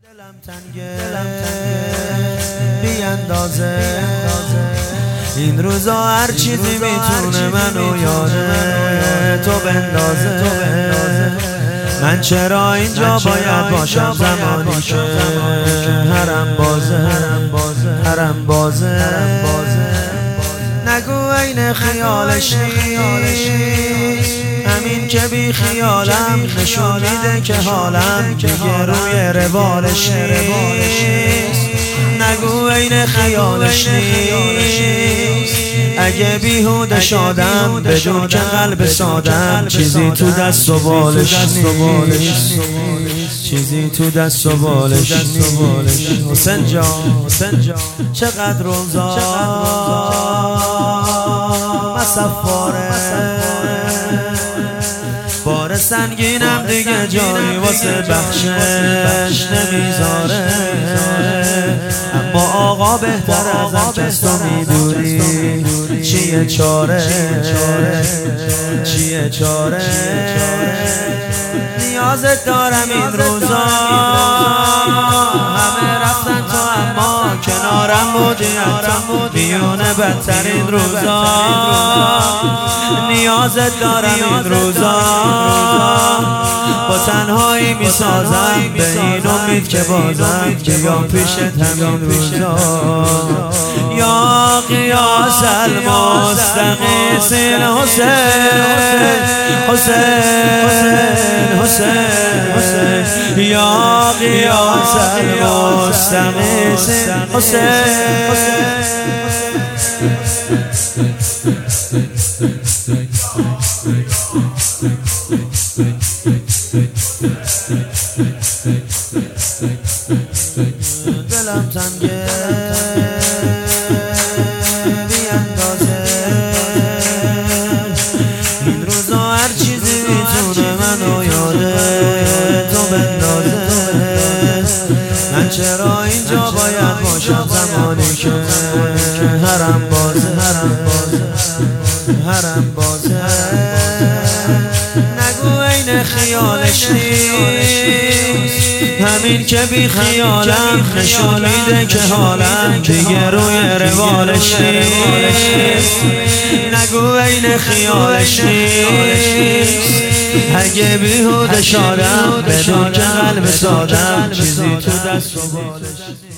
دلم تنگه بی اندازه این روزا هر چیزی میتونه منو یاده تو بندازه. من چرا اینجا باید باشم زمانی که حرم بازه نگو عین خیالش نیست همین که بی خیالم نشون میده که حالم دیگه روی روالش نیست. نگو عین خیالش نیست اگه بیهوده شادم بدون که قلب سادم چیزی تو دست و بالش نیست چیزی تو دست و بالش نیست. حسین جان چقدر روزا مسافره بار سنگینم دیگه جایی واسه بخشش نمیذاره اما آقا بهتر ازم کس تو میدونی چیه چاره نیازت دارم این روزا همه رفتن تو اما کنارم بودی میونه بدترین روزا نیازت دارم این روزا با تنهایی میسازم به این امید که بازم بیا پیشت همین روزا یا قیاس المستقیس حسین یا قیاس المستقیس دلم تنگه بی اندازه این روزا هر چیزی میتونه منو یاده تو بندازه. من چرا اینجا باید باشم زمانی که حرم بازه نگو عین خیالش نیست همین که بی خیالم نشون میده که حالم دیگه روی روالش نیست. نگو عین خیالش نیست اگه بیهوده شادم بدون که قلب سادم چیزی تو دست و بالش